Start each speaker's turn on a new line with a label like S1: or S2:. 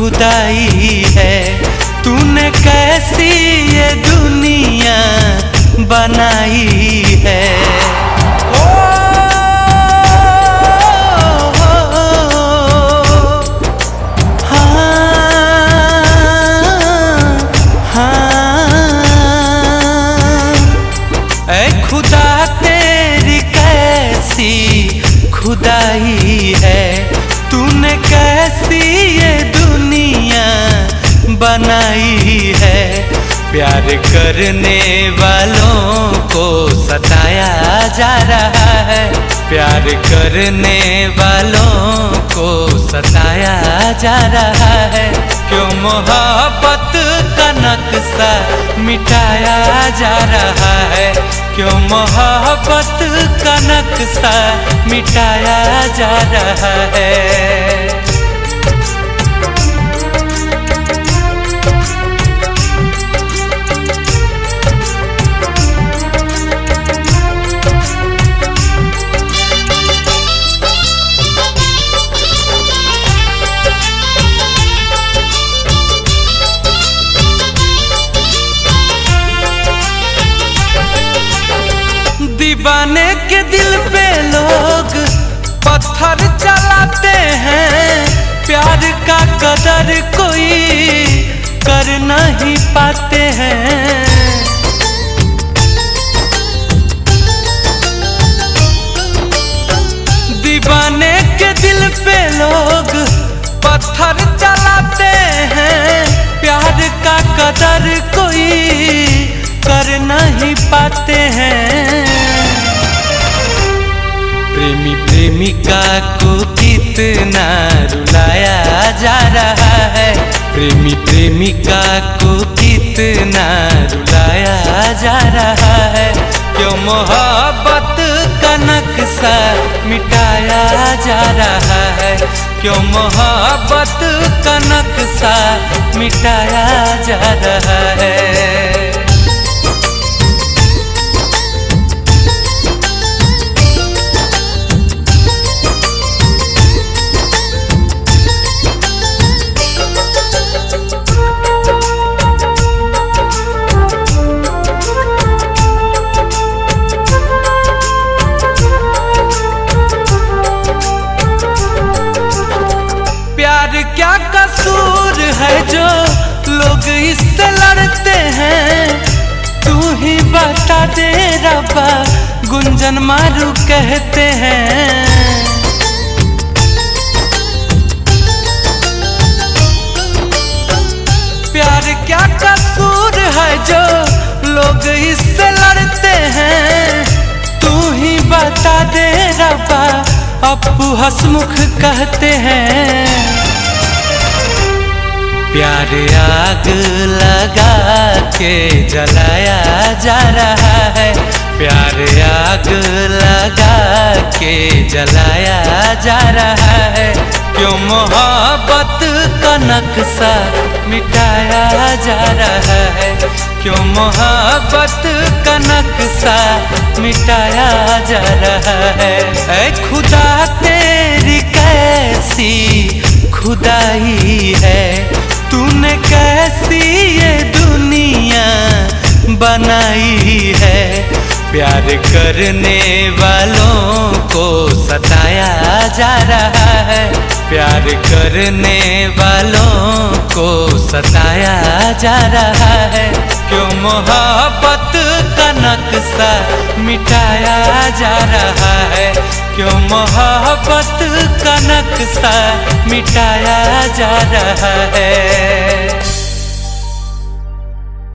S1: खुदाई है। तूने कैसी ये दुनिया बनाई है। खुदाई है, तूने कैसी ये दुनिया बनाई है। प्यार करने वालों को सताया जा रहा है, प्यार करने वालों को सताया जा रहा है। क्यों मोहब्बत का नक्शा मिटाया जा रहा है, क्यों मोहब्बत का नक्शा मिटाया जा रहा है। दीवाने के दिल पे लोग पत्थर चलाते हैं, प्यार का कदर कोई कर नहीं पाते हैं। दीवाने के दिल पे लोग पत्थर चलाते हैं, प्यार का कदर कोई कर नहीं पाते हैं। प्रेमी प्रेमिका को कितना रुलाया जा रहा है, प्रेमी प्रेमिका को कितना रुलाया जा रहा है। क्यों मोहब्बत का नक्शा मिटाया जा रहा है, क्यों मोहब्बत का नक्शा मिटाया जा रहा है। क्या कसूर है जो लोग इससे लड़ते हैं, तू ही बता दे रब्बा, गुंजन मारू कहते हैं। प्यार क्या कसूर है जो लोग इससे लड़ते हैं, तू ही बता दे रब्बा, अप्पू हंसमुख कहते हैं। प्यार आग लगा के जलाया जा रहा है, प्यार आग लगा के जलाया जा रहा है। क्यों मोहब्बत का नक्शा मिटाया जा रहा है, क्यों मोहब्बत का नक्शा मिटाया जा रहा है। ऐ खुदा तेरी कैसी खुदाई है, तूने कैसी ये दुनिया बनाई है। प्यार करने वालों को सताया जा रहा है, प्यार करने वालों को सताया जा रहा है। क्यों मोहब्बत का नक्शा मिटाया जा रहा है, क्यों मोहब्बत का नक्शा मिटाया जा रहा है।